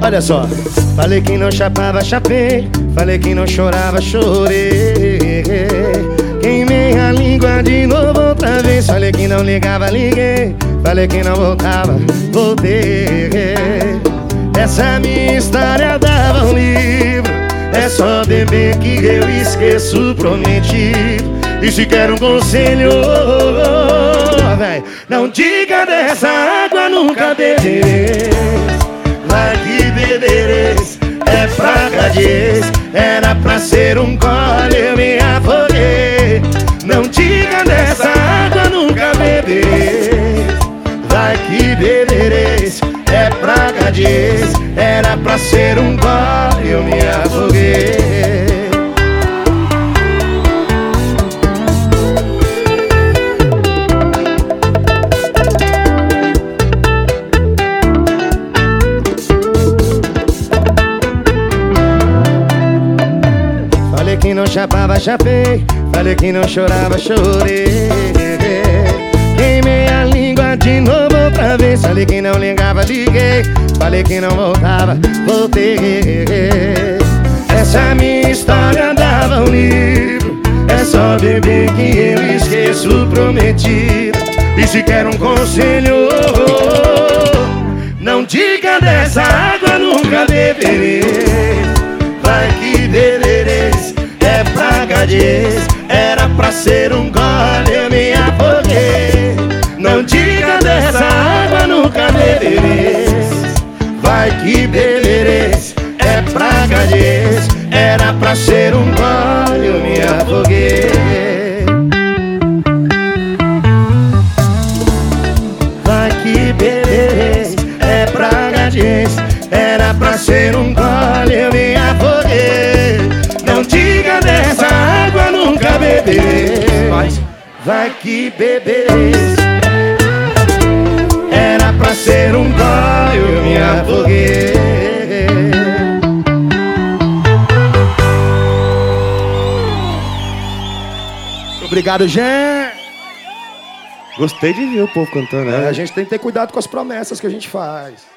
Olha só. Falei que não chapava, chapei. Falei que não chorava, chorei. Queimei a língua de novo outra vez. Falei que não ligava, liguei. Falei que não voltava, voltei. Essa minha história dava um livro. É só beber que eu esqueço o prometido. E se quer um conselho, véi, não diga dessa água, nunca bebereis. Vai que bebereis, é fraca de ex. Era pra ser um gole, eu me afoguei. Não diga dessa água, nunca bebereis. Vai que bebereis, é praga de ex. Era pra ser um gole, eu me afoguei. Falei que não chapava, chapei. Falei que não chorava, chorei. Queimei a língua de novo outra vez. Falei que não ligava, liguei. Falei que não voltava, voltei. Essa minha história dava um livro. É só beber que eu esqueço o prometido. E se quer um conselho, não diga dessa água, nunca bebereis. Vai que bebereis, é praga de ex. Era pra ser um gole, eu me afoguei. Não diga dessa água, nunca bebereis. Vai que bebereis, é praga de ex. Era pra ser um gole, eu me afoguei. Vai que bebereis, é praga de ex. Era pra ser um gole, eu me afoguei. Não diga dessa água, nunca bebereis. Vai que bebereis, era pra ser um gole, eu me afoguei. Obrigado, Jean. Gostei de ver o povo cantando, né? A gente tem que ter cuidado com as promessas que a gente faz.